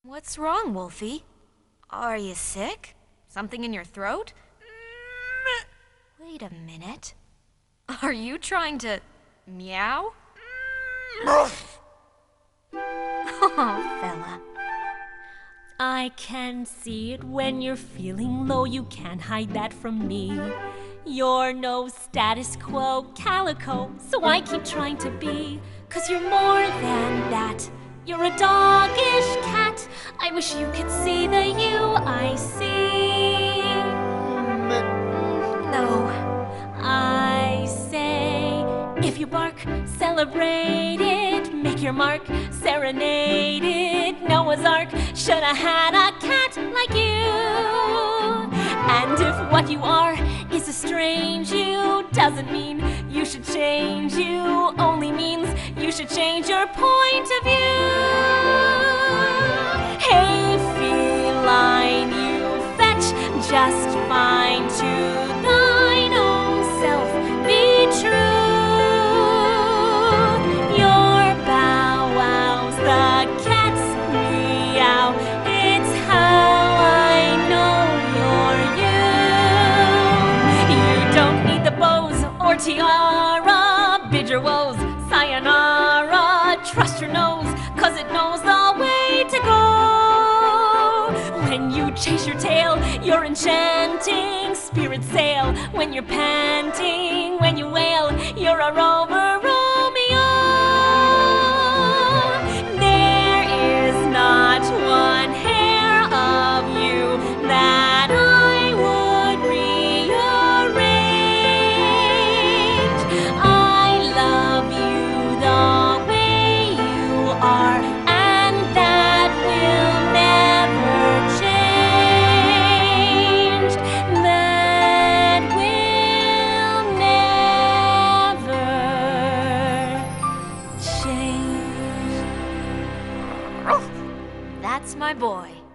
What's wrong, Wolfie? Are you sick? Something in your throat? Wait a minute. Are you trying to meow? Oh, fella. I can see it when you're feeling low, you can't hide that from me. You're no status quo calico, so I keep trying to be. 'Cause you're more than that, you're a doggish cat. I wish you could see the you I see. No. I say, if you bark, celebrate it. Make your mark, serenade it. Noah's Ark should have had a cat like you. And if what you are is a strange you, doesn't mean you should change you, only means you should change your point of view. Hey, feline, you fetch just fine to thine own self. Be true. Your bow wows, the cat's meow. It's how I know you're you. You don't need the bows or tiara. Bid your woes, sayonara. Trust your nose, 'cause it knows the way to go. When you chase your tail, you're enchanting. Spirits sail when you're panting. When you wail, you're a rover Romeo. There is not one hair of you that I would rearrange. I love you the way you are, and that will never change. That will never change. That's my boy.